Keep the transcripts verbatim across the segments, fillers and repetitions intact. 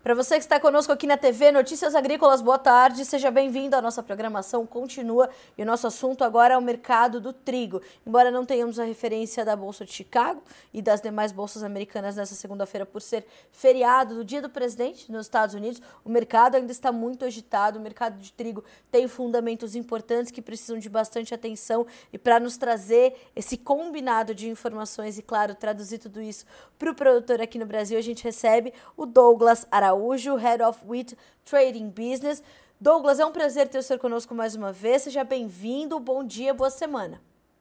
Para você que está conosco aqui na T V Notícias Agrícolas, boa tarde, seja bem-vindo. A nossa programação continua e o nosso assunto agora é o mercado do trigo. Embora não tenhamos a referência da Bolsa de Chicago e das demais bolsas americanas nessa segunda-feira por ser feriado do Dia do Presidente nos Estados Unidos, o mercado ainda está muito agitado. O mercado de trigo tem fundamentos importantes que precisam de bastante atenção, e para nos trazer esse combinado de informações e, claro, traduzir tudo isso para o produtor aqui no Brasil, a gente recebe o Douglas Araújo, Head of Wheat Trading Business. Douglas, é um prazer ter o senhor conosco mais uma vez. Seja bem-vindo, bom dia, boa semana.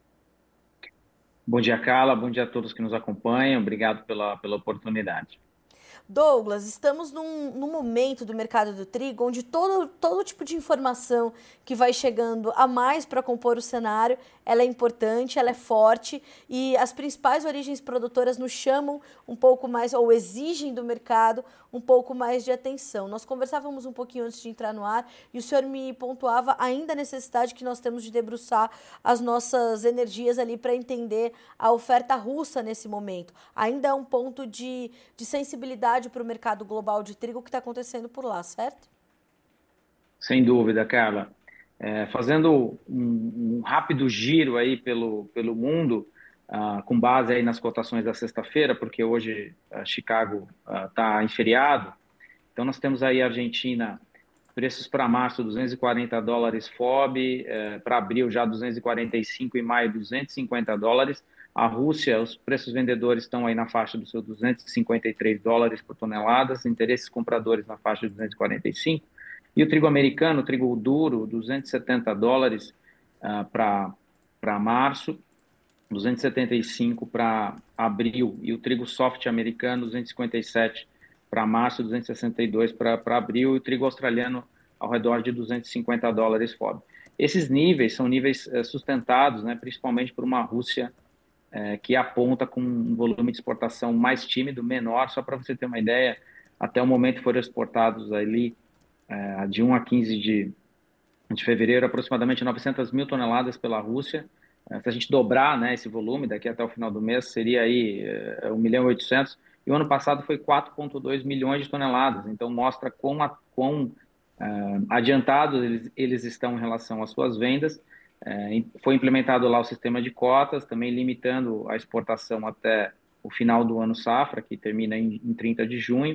Bom dia, Carla. Bom dia a todos que nos acompanham. Obrigado pela, pela oportunidade. Douglas, estamos num, num momento do mercado do trigo onde todo, todo tipo de informação que vai chegando a mais para compor o cenário, ela é importante, ela é forte, e as principais origens produtoras nos chamam um pouco mais, ou exigem do mercado um pouco mais de atenção. Nós conversávamos um pouquinho antes de entrar no ar e o senhor me pontuava ainda a necessidade que nós temos de debruçar as nossas energias ali para entender a oferta russa nesse momento. Ainda é um ponto de, de sensibilidade para o mercado global de trigo que está acontecendo por lá, certo? Sem dúvida, Carla. É, fazendo um, um rápido giro aí pelo, pelo mundo, ah, com base aí nas cotações da sexta-feira, porque hoje ah, Chicago está em feriado. Então, nós temos aí a Argentina, preços para março, duzentos e quarenta dólares F O B, eh, para abril já duzentos e quarenta e cinco e maio duzentos e cinquenta dólares. A Rússia, os preços vendedores estão aí na faixa dos seus duzentos e cinquenta e três dólares por tonelada, interesses compradores na faixa de duzentos e quarenta e cinco. E o trigo americano, o trigo duro, duzentos e setenta dólares uh, para para março, duzentos e setenta e cinco para abril, e o trigo soft americano, duzentos e cinquenta e sete para março, duzentos e sessenta e dois para abril, e o trigo australiano ao redor de duzentos e cinquenta dólares F O B. Esses níveis são níveis eh, sustentados, né, principalmente por uma Rússia eh, que aponta com um volume de exportação mais tímido, menor. Só para você ter uma ideia, até o momento foram exportados ali eh, de um a quinze de, de fevereiro, aproximadamente novecentas mil toneladas pela Rússia. Se a gente dobrar, né, esse volume daqui até o final do mês, seria aí um milhão e oitocentos. E o ano passado foi quatro vírgula dois milhões de toneladas. Então, mostra quão, a, quão uh, adiantados eles, eles estão em relação às suas vendas. Uh, foi implementado lá o sistema de cotas, também limitando a exportação até o final do ano safra, que termina em, em trinta de junho.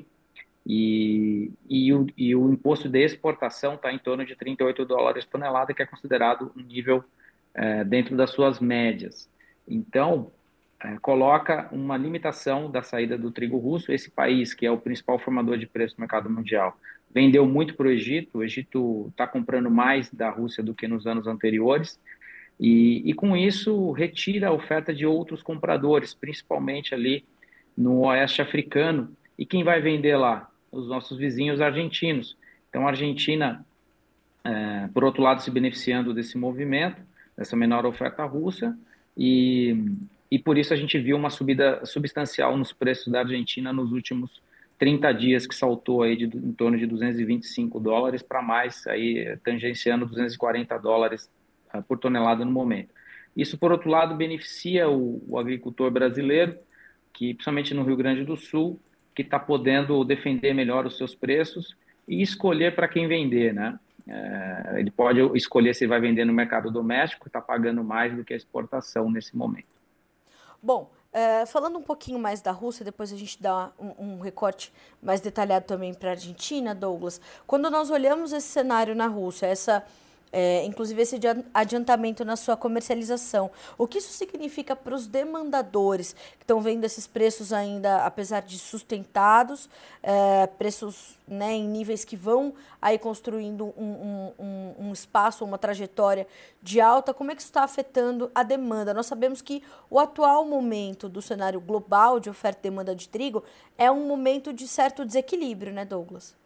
E, e, o, e o imposto de exportação está em torno de trinta e oito dólares por tonelada, que é considerado um nível é, dentro das suas médias. Então, é, coloca uma limitação da saída do trigo russo. Esse país, que é o principal formador de preço no mercado mundial, vendeu muito para o Egito. O Egito está comprando mais da Rússia do que nos anos anteriores. E, e com isso, retira a oferta de outros compradores, principalmente ali no oeste africano. E quem vai vender lá? Os nossos vizinhos argentinos. Então, a Argentina, é, por outro lado, se beneficiando desse movimento, dessa menor oferta russa, e, e por isso a gente viu uma subida substancial nos preços da Argentina nos últimos trinta dias, que saltou aí de, em torno de duzentos e vinte e cinco dólares para mais, aí tangenciando duzentos e quarenta dólares uh, por tonelada no momento. Isso, por outro lado, beneficia o, o agricultor brasileiro, que principalmente no Rio Grande do Sul, que está podendo defender melhor os seus preços e escolher para quem vender, né? É, ele pode escolher se vai vender no mercado doméstico, está pagando mais do que a exportação nesse momento. Bom, é, falando um pouquinho mais da Rússia, depois a gente dá um, um recorte mais detalhado também para a Argentina, Douglas. Quando nós olhamos esse cenário na Rússia, essa, é, inclusive esse adiantamento na sua comercialização, o que isso significa para os demandadores que estão vendo esses preços ainda, apesar de sustentados, é, preços, né, em níveis que vão aí construindo um, um, um, um espaço, uma trajetória de alta? Como é que isso está afetando a demanda? Nós sabemos que o atual momento do cenário global de oferta e demanda de trigo é um momento de certo desequilíbrio, né, Douglas?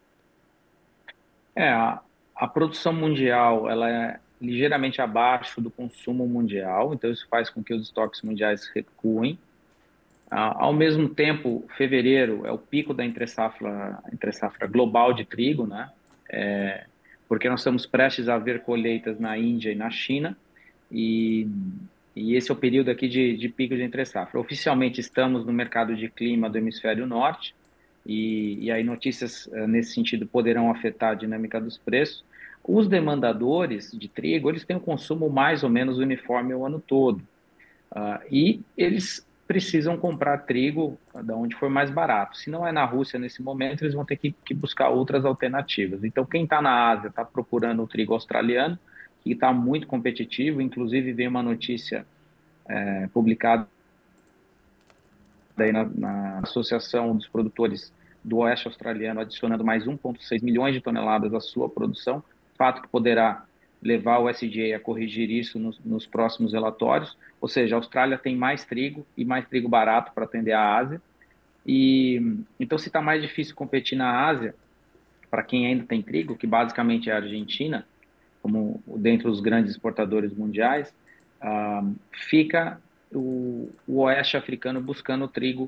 É, a, a produção mundial ela é ligeiramente abaixo do consumo mundial, então isso faz com que os estoques mundiais recuem. Ah, ao mesmo tempo, fevereiro é o pico da entre-safra, entre-safra global de trigo, né? É, porque nós estamos prestes a ver colheitas na Índia e na China, e, e esse é o período aqui de, de pico de entre-safra. Oficialmente estamos no mercado de clima do hemisfério norte, e, e aí notícias uh, nesse sentido poderão afetar a dinâmica dos preços. Os demandadores de trigo, eles têm um consumo mais ou menos uniforme o ano todo, uh, e eles precisam comprar trigo da onde for mais barato. Se não é na Rússia nesse momento, eles vão ter que, que buscar outras alternativas. Então, quem está na Ásia está procurando o trigo australiano, que está muito competitivo. Inclusive, veio uma notícia é, publicada aí na, na Associação dos Produtores do Oeste Australiano, adicionando mais um vírgula seis milhões de toneladas à sua produção, fato que poderá levar o U S D A a corrigir isso nos, nos próximos relatórios. Ou seja, a Austrália tem mais trigo e mais trigo barato para atender a Ásia. E então, se está mais difícil competir na Ásia, para quem ainda tem trigo, que basicamente é a Argentina, como dentre os grandes exportadores mundiais, ah, fica o, o oeste africano buscando trigo,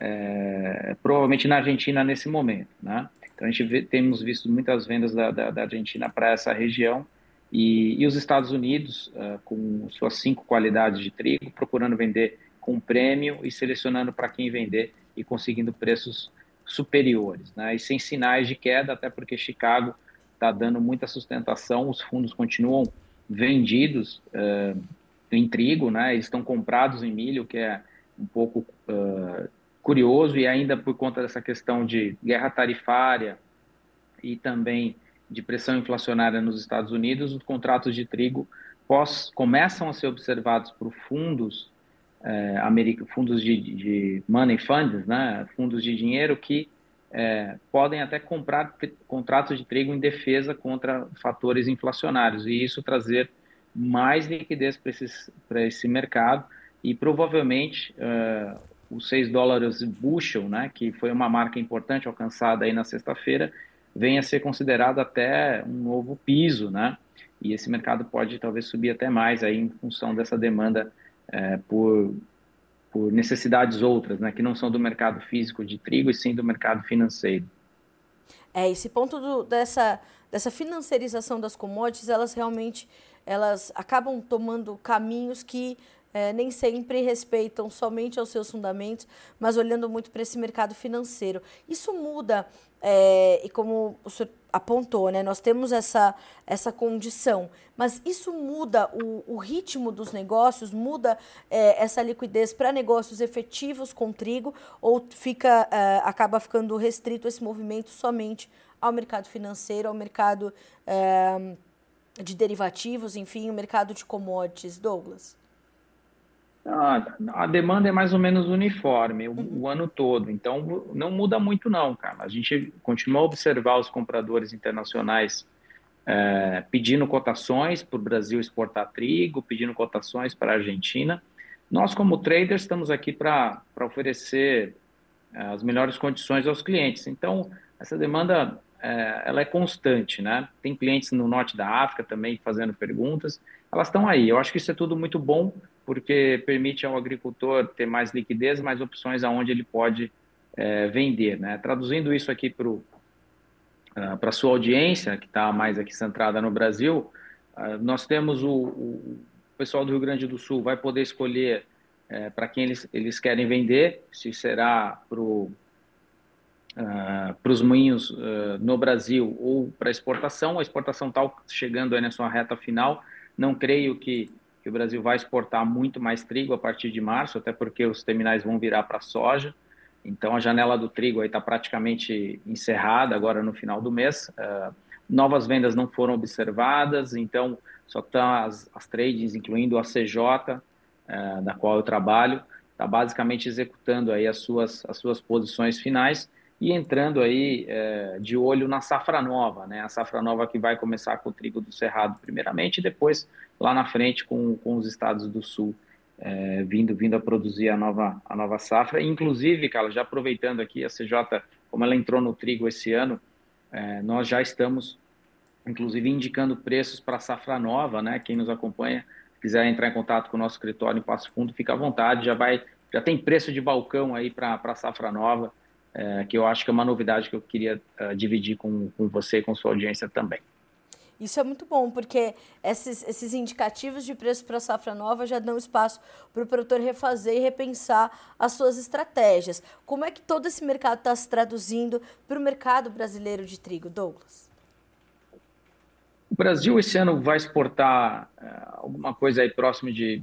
é, provavelmente na Argentina nesse momento, né? Então a gente vê, temos visto muitas vendas da, da, da Argentina para essa região e, e os Estados Unidos, ah, com suas cinco qualidades de trigo, procurando vender com prêmio e selecionando para quem vender e conseguindo preços superiores, né? E sem sinais de queda, até porque Chicago está dando muita sustentação, os fundos continuam vendidos uh, em trigo, né? Eles estão comprados em milho, que é um pouco uh, curioso, e ainda por conta dessa questão de guerra tarifária e também de pressão inflacionária nos Estados Unidos, os contratos de trigo pós, começam a ser observados por fundos, eh, fundos de, de money funds, né? Fundos de dinheiro que é, podem até comprar contratos de trigo em defesa contra fatores inflacionários e isso trazer mais liquidez para esse, para esse mercado e provavelmente uh, os seis dólares bushel, né, que foi uma marca importante alcançada aí na sexta-feira, venha a ser considerado até um novo piso, né, e esse mercado pode talvez subir até mais aí em função dessa demanda uh, por por necessidades outras, né, que não são do mercado físico de trigo, e sim do mercado financeiro. É, esse ponto do, dessa, dessa financiarização das commodities, elas realmente elas acabam tomando caminhos que é, nem sempre respeitam somente aos seus fundamentos, mas olhando muito para esse mercado financeiro. Isso muda, é, e como o senhor apontou, né, nós temos essa, essa condição, mas isso muda o, o ritmo dos negócios, muda é, essa liquidez para negócios efetivos com trigo, ou fica, é, acaba ficando restrito esse movimento somente ao mercado financeiro, ao mercado é, de derivativos, enfim, o mercado de commodities, Douglas? A, a demanda é mais ou menos uniforme o, Uhum. o ano todo, então não muda muito não, cara. A gente continua a observar os compradores internacionais é, pedindo cotações para o Brasil exportar trigo, pedindo cotações para a Argentina. Nós, como traders, estamos aqui para oferecer é, as melhores condições aos clientes. Então, essa demanda é, ela é constante, né? Tem clientes no norte da África também fazendo perguntas. Elas estão aí. Eu acho que isso é tudo muito bom, porque permite ao agricultor ter mais liquidez, mais opções aonde ele pode é, vender, né? Traduzindo isso aqui para uh, para a sua audiência, que está mais aqui centrada no Brasil, uh, nós temos o, o pessoal do Rio Grande do Sul vai poder escolher é, para quem eles, eles querem vender, se será para uh, os moinhos uh, no Brasil ou para exportação. A exportação está chegando aí na sua reta final. Não creio que, que o Brasil vai exportar muito mais trigo a partir de março, até porque os terminais vão virar para soja. Então, a janela do trigo está praticamente encerrada agora no final do mês. Uh, novas vendas não foram observadas, então só estão as, as trades, incluindo a C J, Uh, da qual eu trabalho, está basicamente executando aí as suas, as suas posições finais e entrando aí uh, de olho na safra nova, né? A safra nova que vai começar com o trigo do Cerrado primeiramente e depois lá na frente com, com os estados do Sul uh, vindo, vindo a produzir a nova, a nova safra. Inclusive, cara, já aproveitando aqui, a C J, como ela entrou no trigo esse ano, uh, nós já estamos inclusive indicando preços para a safra nova, né? Quem nos acompanha, quiser entrar em contato com o nosso escritório em Passo Fundo, fica à vontade, já vai, já tem preço de balcão aí para a safra nova, é, que eu acho que é uma novidade que eu queria uh, dividir com, com você e com sua audiência também. Isso é muito bom, porque esses, esses indicativos de preço para a safra nova já dão espaço para o produtor refazer e repensar as suas estratégias. Como é que todo esse mercado está se traduzindo para o mercado brasileiro de trigo, Douglas? O Brasil esse ano vai exportar uh, alguma coisa aí próximo de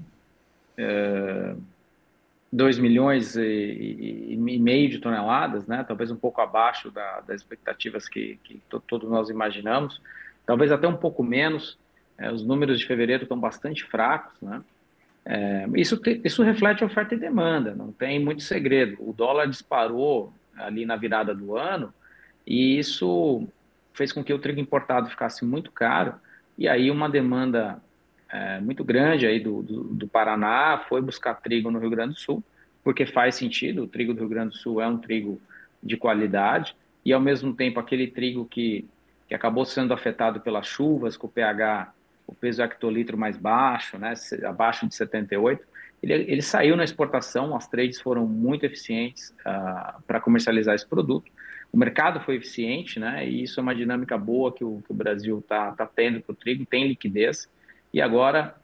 uh, dois milhões e, e, e meio de toneladas, né? Talvez um pouco abaixo da, das expectativas que, que to, todos nós imaginamos, talvez até um pouco menos. É, os números de fevereiro estão bastante fracos, né? É, isso, te, isso reflete oferta e demanda, não tem muito segredo. O dólar disparou ali na virada do ano e isso fez com que o trigo importado ficasse muito caro e aí uma demanda é, muito grande aí do, do, do Paraná foi buscar trigo no Rio Grande do Sul, porque faz sentido, o trigo do Rio Grande do Sul é um trigo de qualidade e ao mesmo tempo aquele trigo que, que acabou sendo afetado pelas chuvas, com o pH, o peso hectolitro mais baixo, né, abaixo de setenta e oito, ele, ele saiu na exportação, as trades foram muito eficientes uh, para comercializar esse produto. O mercado foi eficiente, né? E isso é uma dinâmica boa que o, que o Brasil está tá tendo para o trigo, tem liquidez. E agora,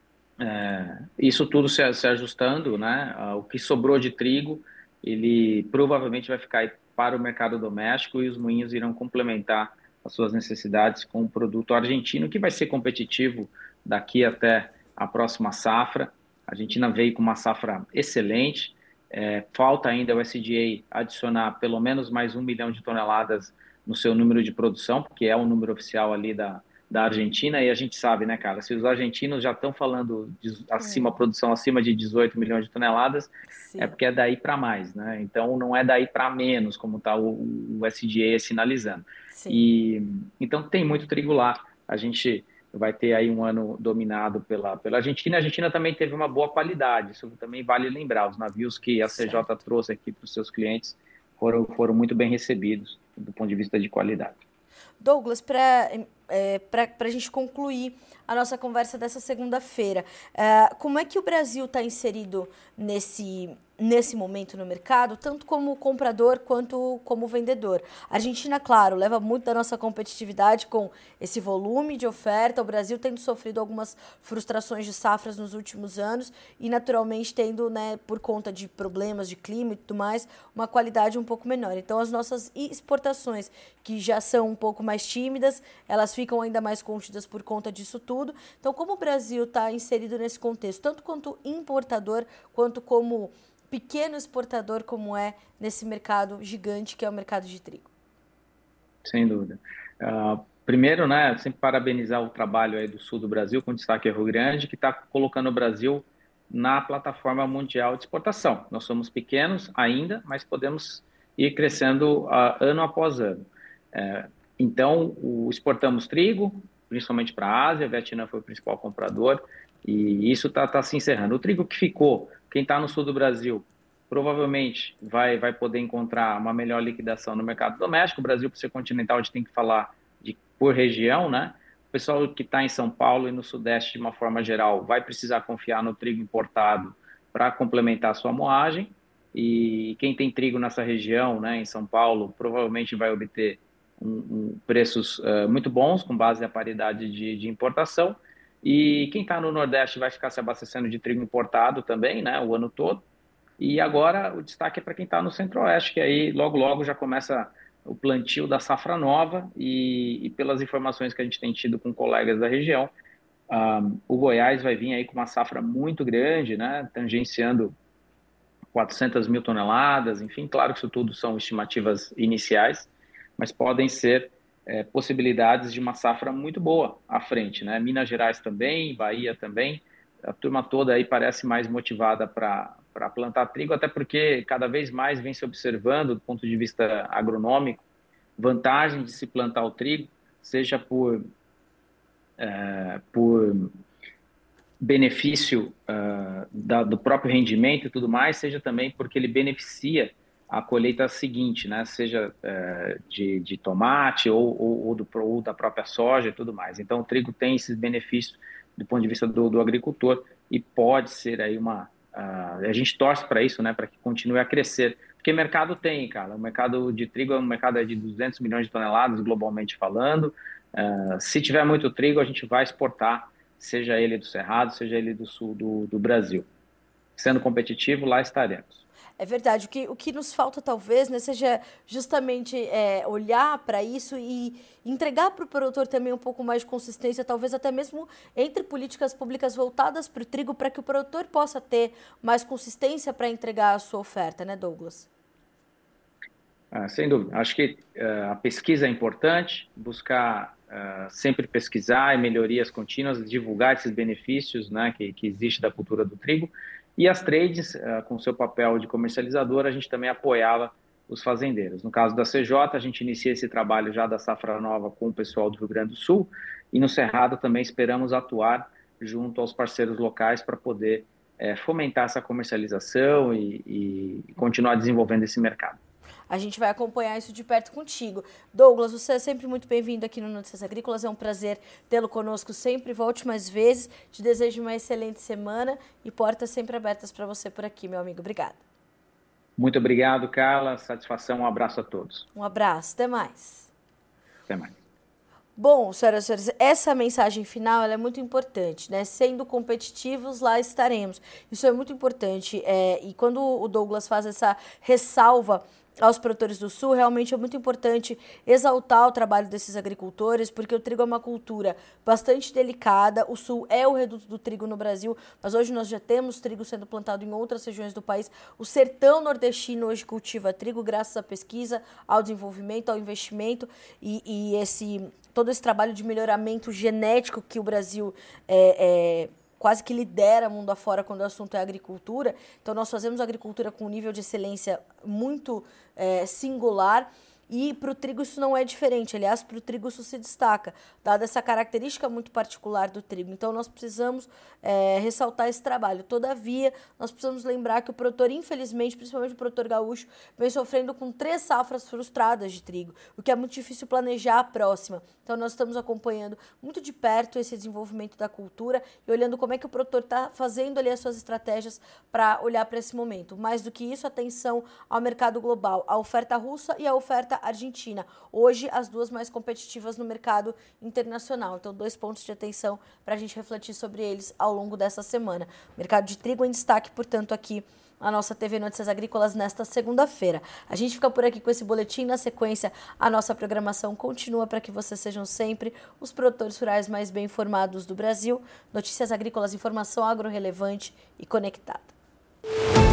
é, isso tudo se, se ajustando, né? Ah, o que sobrou de trigo, ele provavelmente vai ficar aí para o mercado doméstico e os moinhos irão complementar as suas necessidades com o produto argentino, que vai ser competitivo daqui até a próxima safra. A Argentina veio com uma safra excelente, é, falta ainda o S D A adicionar pelo menos mais um milhão de toneladas no seu número de produção, porque é o número oficial ali da, da Argentina, e a gente sabe, né, cara, se os argentinos já estão falando de acima, Hum, produção acima de dezoito milhões de toneladas, é sim, porque é daí para mais, né? Então não é daí para menos, como está o, o S D A sinalizando. sim. E então tem muito trigo lá. A gente vai ter aí um ano dominado pela, pela Argentina. A Argentina também teve uma boa qualidade, isso também vale lembrar. Os navios que a C J Certo. trouxe aqui para os seus clientes foram, foram muito bem recebidos do ponto de vista de qualidade. Douglas, para é, para a gente concluir a nossa conversa dessa segunda-feira, é, como é que o Brasil está inserido nesse, nesse momento no mercado, tanto como comprador quanto como vendedor? A Argentina, claro, leva muito da nossa competitividade com esse volume de oferta, o Brasil tendo sofrido algumas frustrações de safras nos últimos anos e, naturalmente, tendo, né, por conta de problemas de clima e tudo mais, uma qualidade um pouco menor. Então, as nossas exportações, que já são um pouco mais tímidas, elas ficam ainda mais contidas por conta disso tudo. Então, como o Brasil está inserido nesse contexto, tanto quanto importador, quanto como pequeno exportador, como é nesse mercado gigante que é o mercado de trigo? Sem dúvida. Uh, primeiro, né, sempre parabenizar o trabalho aí do sul do Brasil, com destaque ao Rio Grande, que está colocando o Brasil na plataforma mundial de exportação. Nós somos pequenos ainda, mas podemos ir crescendo uh, ano após ano. Uh, então, o, exportamos trigo, principalmente para a Ásia, a Vietnã foi o principal comprador, e isso está tá se encerrando. O trigo que ficou, quem está no sul do Brasil, provavelmente vai, vai poder encontrar uma melhor liquidação no mercado doméstico. O Brasil, por ser continental, a gente tem que falar de por região, né? O pessoal que está em São Paulo e no Sudeste, de uma forma geral, vai precisar confiar no trigo importado para complementar a sua moagem. E quem tem trigo nessa região, né, em São Paulo, provavelmente vai obter um, um, preços uh, muito bons, com base na paridade de, de importação. E quem está no Nordeste vai ficar se abastecendo de trigo importado também, né, o ano todo. E agora o destaque é para quem está no Centro-Oeste, que aí logo, logo já começa o plantio da safra nova e, e pelas informações que a gente tem tido com colegas da região, um, o Goiás vai vir aí com uma safra muito grande, né, tangenciando quatrocentas mil toneladas, enfim, claro que isso tudo são estimativas iniciais, mas podem ser é, possibilidades de uma safra muito boa à frente, né? Minas Gerais também, Bahia também, a turma toda aí parece mais motivada para para plantar trigo, até porque cada vez mais vem se observando, do ponto de vista agronômico, vantagem de se plantar o trigo, seja por, é, por benefício uh, da, do próprio rendimento e tudo mais, seja também porque ele beneficia a colheita seguinte, né? Seja uh, de, de tomate ou, ou, ou, do, ou da própria soja e tudo mais. Então, o trigo tem esses benefícios do ponto de vista do, do agricultor e pode ser aí uma... Uh, a gente torce para isso, né? Para que continue a crescer, Porque mercado tem, cara. O mercado de trigo é um mercado de duzentos milhões de toneladas, globalmente falando. Uh, se tiver muito trigo, a gente vai exportar, seja ele do Cerrado, seja ele do sul do, do Brasil. Sendo competitivo, lá estaremos. É verdade. O que, o que nos falta, talvez, né, seja justamente é, olhar para isso e entregar para o produtor também um pouco mais de consistência, talvez até mesmo entre políticas públicas voltadas para o trigo, para que o produtor possa ter mais consistência para entregar a sua oferta, né, Douglas? Ah, sem dúvida. Acho que uh, a pesquisa é importante, buscar uh, sempre pesquisar e melhorias contínuas, divulgar esses benefícios, né, que, que existe da cultura do trigo. E as trades, uh, com seu papel de comercializador, a gente também apoiava os fazendeiros. No caso da C J, a gente inicia esse trabalho já da safra nova com o pessoal do Rio Grande do Sul, e no Cerrado também esperamos atuar junto aos parceiros locais para poder uh, fomentar essa comercialização e, e continuar desenvolvendo esse mercado. A gente vai acompanhar isso de perto contigo. Douglas, você é sempre muito bem-vindo aqui no Notícias Agrícolas. É um prazer tê-lo conosco sempre. Volte mais vezes. Te desejo uma excelente semana e portas sempre abertas para você por aqui, meu amigo. Obrigada. Muito obrigado, Carla. Satisfação. Um abraço a todos. Um abraço. Até mais. Até mais. Bom, senhoras e senhores, essa mensagem final ela é muito importante, né? Sendo competitivos, lá estaremos. Isso é muito importante. É, e quando o Douglas faz essa ressalva aos produtores do Sul, realmente é muito importante exaltar o trabalho desses agricultores, porque o trigo é uma cultura bastante delicada. O Sul é o reduto do trigo no Brasil, mas hoje nós já temos trigo sendo plantado em outras regiões do país. O sertão nordestino hoje cultiva trigo graças à pesquisa, ao desenvolvimento, ao investimento e, e esse, todo esse trabalho de melhoramento genético que o Brasil é, é quase que lidera mundo afora quando o assunto é agricultura. Então, nós fazemos agricultura com um nível de excelência muito é, singular. E para o trigo isso não é diferente, aliás, para o trigo isso se destaca, dada essa característica muito particular do trigo. Então, nós precisamos é, ressaltar esse trabalho. Todavia, nós precisamos lembrar que o produtor, infelizmente, principalmente o produtor gaúcho, vem sofrendo com três safras frustradas de trigo, o que é muito difícil planejar a próxima. Então, nós estamos acompanhando muito de perto esse desenvolvimento da cultura e olhando como é que o produtor está fazendo ali as suas estratégias para olhar para esse momento. Mais do que isso, atenção ao mercado global, a oferta russa e a oferta argentina. Hoje, as duas mais competitivas no mercado internacional. Então, dois pontos de atenção para a gente refletir sobre eles ao longo dessa semana. Mercado de trigo em destaque, portanto, aqui a nossa T V Notícias Agrícolas nesta segunda-feira. A gente fica por aqui com esse boletim. Na sequência, a nossa programação continua para que vocês sejam sempre os produtores rurais mais bem informados do Brasil. Notícias Agrícolas, informação agro-relevante e conectada.